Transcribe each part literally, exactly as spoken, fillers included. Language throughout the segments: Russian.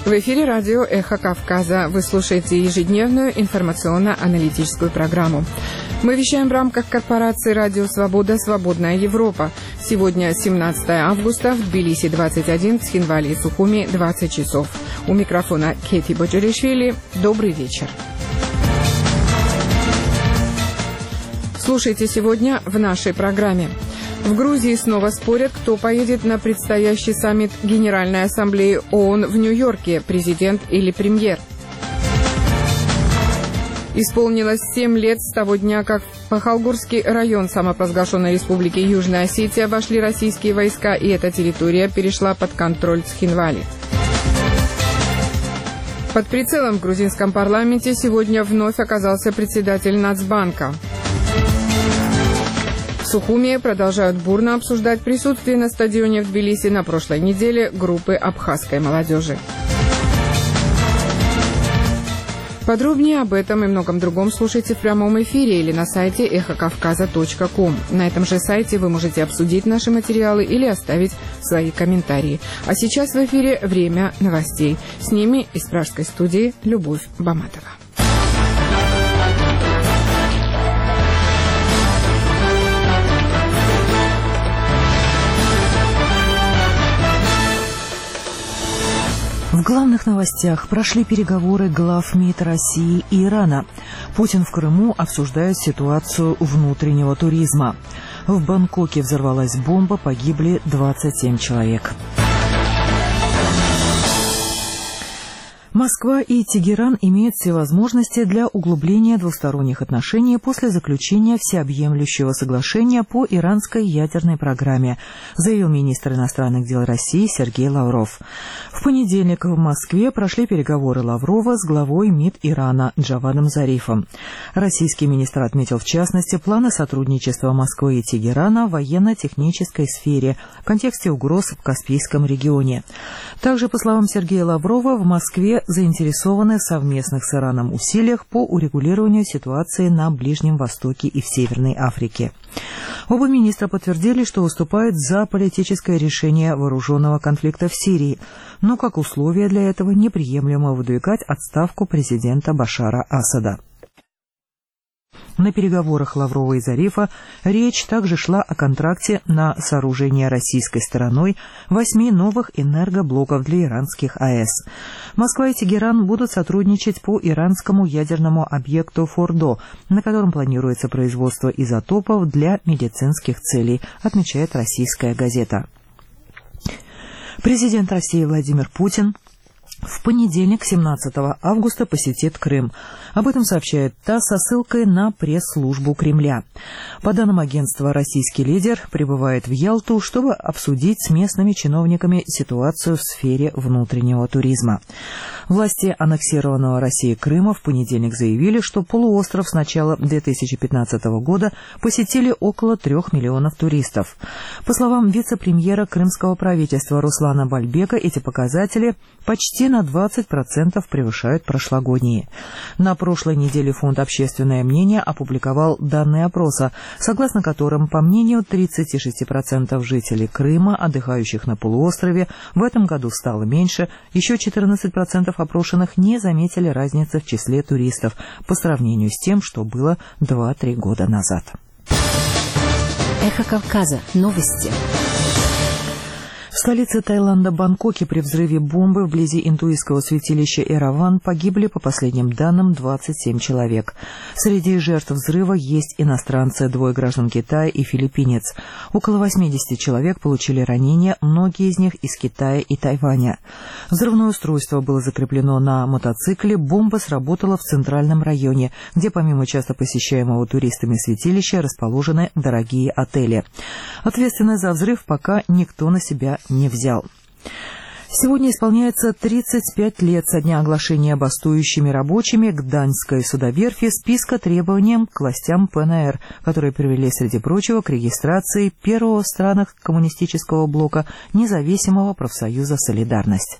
В эфире радио «Эхо Кавказа». Вы слушаете ежедневную информационно-аналитическую программу. Мы вещаем в рамках корпорации «Радио Свобода. Свободная Европа». Сегодня семнадцатое августа, в Тбилиси двадцать один, в Цхинвале и Сухуми двадцать часов. У микрофона Кэти Боджеришвили. Добрый вечер. Слушайте сегодня в нашей программе. В Грузии снова спорят, кто поедет на предстоящий саммит Генеральной Ассамблеи ООН в Нью-Йорке, президент или премьер. Исполнилось семь лет с того дня, как в Пахалгурский район самопровозглашенной республики Южная Осетия вошли российские войска, и эта территория перешла под контроль Цхинвали. Под прицелом в грузинском парламенте сегодня вновь оказался председатель Нацбанка. В Сухуми продолжают бурно обсуждать присутствие на стадионе в Тбилиси на прошлой неделе группы абхазской молодежи. Подробнее об этом и многом другом слушайте в прямом эфире или на сайте эхо кавказа точка ком. На этом же сайте вы можете обсудить наши материалы или оставить свои комментарии. А сейчас в эфире время новостей. С ними из пражской студии Любовь Баматова. В главных новостях прошли переговоры глав МИД России и Ирана. Путин в Крыму обсуждает ситуацию внутреннего туризма. В Бангкоке взорвалась бомба, погибли двадцать семь человек. Москва и Тегеран имеют все возможности для углубления двусторонних отношений после заключения всеобъемлющего соглашения по иранской ядерной программе, заявил министр иностранных дел России Сергей Лавров. В понедельник в Москве прошли переговоры Лаврова с главой МИД Ирана Джавадом Зарифом. Российский министр отметил в частности планы сотрудничества Москвы и Тегерана в военно-технической сфере в контексте угроз в Каспийском регионе. Также, по словам Сергея Лаврова, в Москве заинтересованы в совместных с Ираном усилиях по урегулированию ситуации на Ближнем Востоке и в Северной Африке. Оба министра подтвердили, что выступают за политическое решение вооруженного конфликта в Сирии, но как условие для этого неприемлемо выдвигать отставку президента Башара Асада. На переговорах Лаврова и Зарифа речь также шла о контракте на сооружение российской стороной восьми новых энергоблоков для иранских АЭС. Москва и Тегеран будут сотрудничать по иранскому ядерному объекту Фордо, на котором планируется производство изотопов для медицинских целей, отмечает российская газета. Президент России Владимир Путин в понедельник, семнадцатого августа, посетит Крым. Об этом сообщает ТАСС со ссылкой на пресс-службу Кремля. По данным агентства, российский лидер прибывает в Ялту, чтобы обсудить с местными чиновниками ситуацию в сфере внутреннего туризма. Власти аннексированного Россией Крыма в понедельник заявили, что полуостров с начала две тысячи пятнадцатого года посетили около трех миллионов туристов. По словам вице-премьера крымского правительства Руслана Бальбека, эти показатели почти на двадцать процентов превышают прошлогодние. На прошлой неделе фонд «Общественное мнение» опубликовал данные опроса, согласно которым, по мнению тридцати шести процентов жителей Крыма, отдыхающих на полуострове, в этом году стало меньше, еще четырнадцать процентов опрошенных не заметили разницы в числе туристов по сравнению с тем, что было два-три года назад. Эхо Кавказа. Новости. В столице Таиланда Бангкоке при взрыве бомбы вблизи индуистского святилища Эраван погибли, по последним данным, двадцать семь человек. Среди жертв взрыва есть иностранцы, двое граждан Китая и филиппинец. Около восьмидесяти человек получили ранения, многие из них из Китая и Тайваня. Взрывное устройство было закреплено на мотоцикле, бомба сработала в центральном районе, где помимо часто посещаемого туристами святилища расположены дорогие отели. Ответственность за взрыв пока никто на себя не взял. Сегодня исполняется тридцать пять лет со дня оглашения бастующими рабочими Гданьской судоверфи списка требований к властям ПНР, которые привели, среди прочего, к регистрации первого в странах коммунистического блока независимого профсоюза «Солидарность».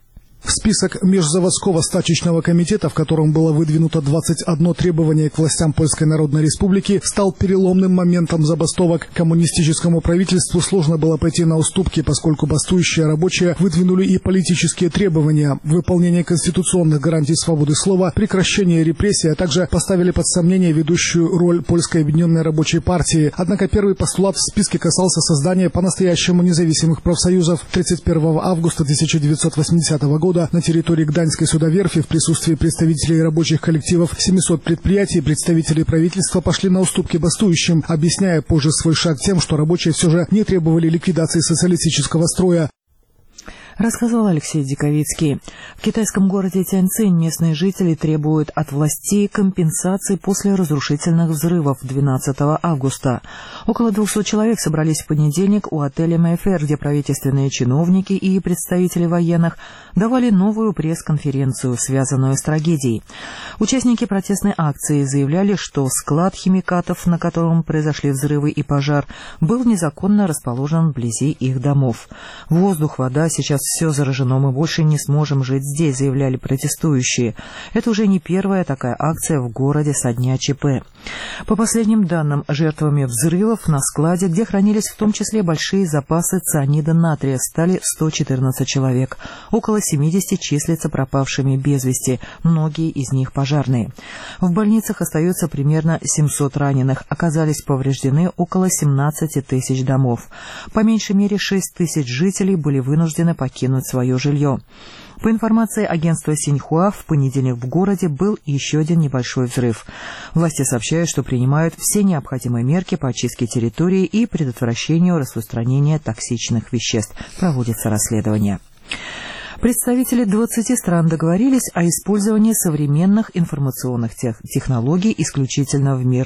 В список Межзаводского стачечного комитета, в котором было выдвинуто двадцать одно требование к властям Польской Народной Республики, стал переломным моментом забастовок. Коммунистическому правительству сложно было пойти на уступки, поскольку бастующие рабочие выдвинули и политические требования: выполнение конституционных гарантий свободы слова, прекращение репрессий, а также поставили под сомнение ведущую роль Польской объединенной рабочей партии. Однако первый постулат в списке касался создания по-настоящему независимых профсоюзов. тридцать первого августа тысяча девятьсот восьмидесятого года на территории Гданьской судоверфи в присутствии представителей рабочих коллективов семисот предприятий представители правительства пошли на уступки бастующим, объясняя позже свой шаг тем, что рабочие все же не требовали ликвидации социалистического строя. Рассказал Алексей Диковицкий. В китайском городе Тяньцинь местные жители требуют от властей компенсации после разрушительных взрывов двенадцатого августа. Около двухсот человек собрались в понедельник у отеля Мэйфэр, где правительственные чиновники и представители военных давали новую пресс-конференцию, связанную с трагедией. Участники протестной акции заявляли, что склад химикатов, на котором произошли взрывы и пожар, был незаконно расположен вблизи их домов. Воздух, вода, сейчас все заражено, мы больше не сможем жить здесь, заявляли протестующие. Это уже не первая такая акция в городе со дня ЧП. По последним данным, жертвами взрывов на складе, где хранились в том числе большие запасы цианида натрия, стали сто четырнадцать человек. Около семидесяти числятся пропавшими без вести, многие из них пожарные. В больницах остается примерно семьсот раненых, оказались повреждены около семнадцати тысяч домов. По меньшей мере шесть тысяч жителей были вынуждены покинуть кинуть свое жилье. По информации агентства Синьхуа, в понедельник в городе был еще один небольшой взрыв. Власти сообщают, что принимают все необходимые меры по очистке территории и предотвращению распространения токсичных веществ. Проводится расследование. Представители двадцати стран договорились о использовании современных информационных тех технологий исключительно в мирных